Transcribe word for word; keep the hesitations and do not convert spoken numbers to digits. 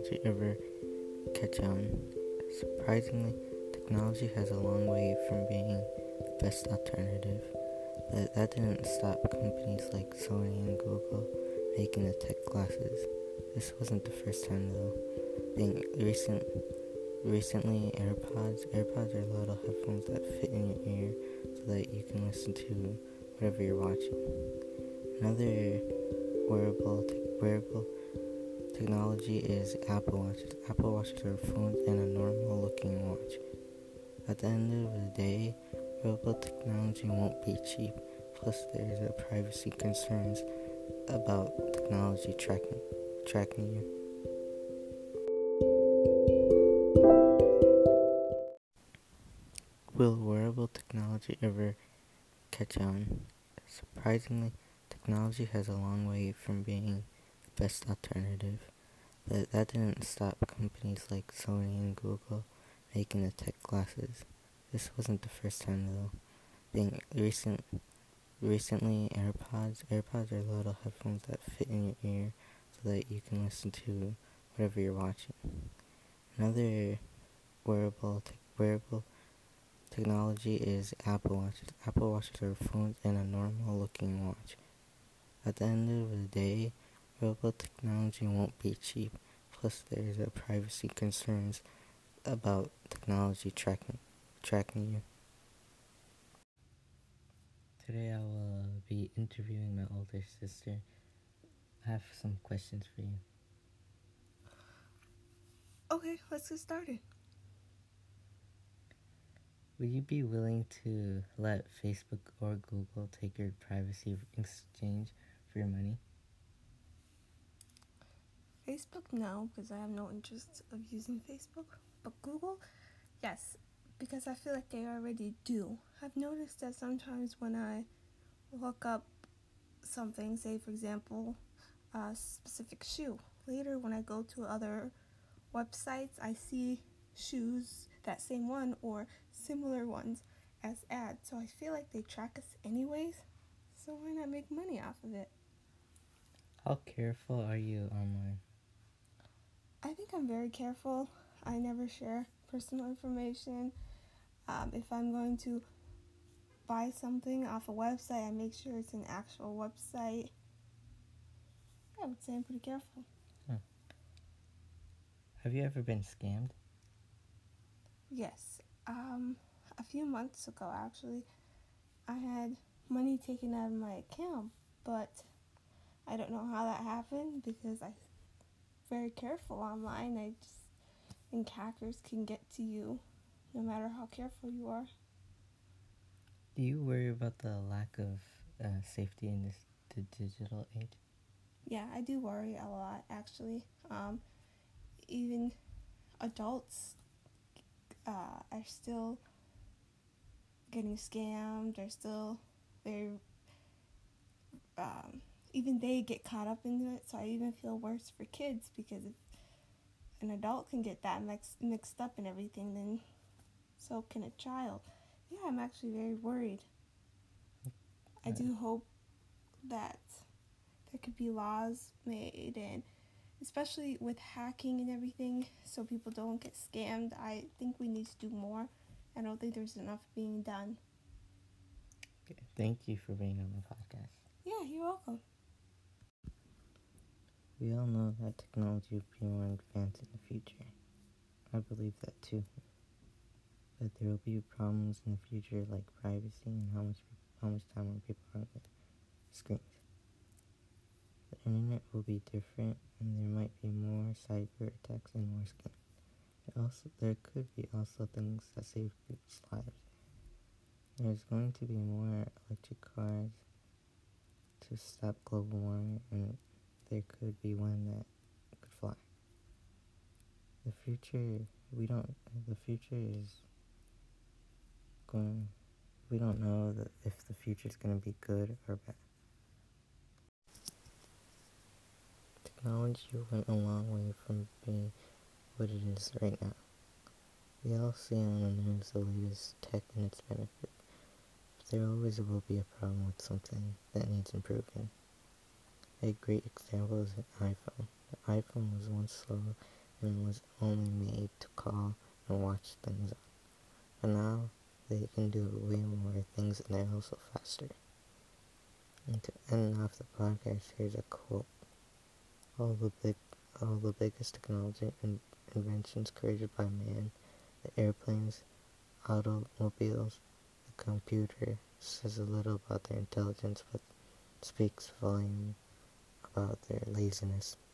technology ever catch on? Surprisingly, technology has a long way from being the best alternative, but that didn't stop companies like Sony and Google making the tech glasses. This wasn't the first time though. Being recent, recently, AirPods. AirPods are little headphones that fit in your ear so that you can listen to whatever you're watching. Another wearable te- wearable technology is Apple Watches. Apple Watches are phones and a normal-looking watch. At the end of the day, wearable technology won't be cheap. Plus, there's a privacy concerns about technology tracking tracking you. Will wearable technology ever catch on? Surprisingly, technology has a long way from being the best alternative, but that didn't stop companies like Sony and Google making the tech glasses. This wasn't the first time though. Being recent, recently, AirPods. AirPods are little headphones that fit in your ear so that you can listen to whatever you're watching. Another wearable te- wearable technology is Apple Watches. Apple Watches are phones and a normal-looking watch. At the end of the day, wearable technology won't be cheap. Plus, there's a privacy concerns about technology tracking tracking you. Today I will be interviewing my older sister. I have some questions for you. Okay, let's get started. Would you be willing to let Facebook or Google take your privacy in exchange for your money? Facebook, no, because I have no interest of using Facebook. But Google, yes, because I feel like they already do. I've noticed that sometimes when I look up something, say for example, a specific shoe, later when I go to other websites, I see shoes, that same one or similar ones as ads. So I feel like they track us anyways, so why not make money off of it? How careful are you online? I think I'm very careful. I never share personal information. Um, if I'm going to buy something off a website, I make sure it's an actual website. I would say I'm pretty careful. Huh. Have you ever been scammed? Yes. Um, a few months ago, actually, I had money taken out of my account, but I don't know how that happened because I'm very careful online. I just think hackers can get to you no matter how careful you are. Do you worry about the lack of uh, safety in this the digital age? Yeah, I do worry a lot, actually. Um, even adults uh, are still getting scammed. They're still very, um, even they get caught up into it. So I even feel worse for kids because if an adult can get that mix, mixed up in everything, then so can a child. Yeah, I'm actually very worried. I do hope that there could be laws made, and especially with hacking and everything, so people don't get scammed. I think we need to do more. I don't think there's enough being done. Okay, thank you for being on my podcast. Yeah, you're welcome. We all know that technology will be more advanced in the future. I believe that too. But there will be problems in the future like privacy and how much how much time are people on the screens. The internet will be different, and there might be more cyber attacks and more scams. There also there could be also things that save people's lives. There's going to be more electric cars to stop global warming, and there could be one that could fly. The future, we don't. The future is going. We don't know that if the future is going to be good or bad. Technology went a long way from being what it is right now. We all see on the news the latest tech and its benefits. But there always will be a problem with something that needs improving. A great example is an iPhone. The iPhone was once slow and was only made to call and watch things on. But now they can do way more things and they're also faster. And to end off the podcast, here's a quote. All the big, all the biggest technology and inventions created by man, the airplanes, automobiles, the computer, says a little about their intelligence, but speaks volume about their laziness.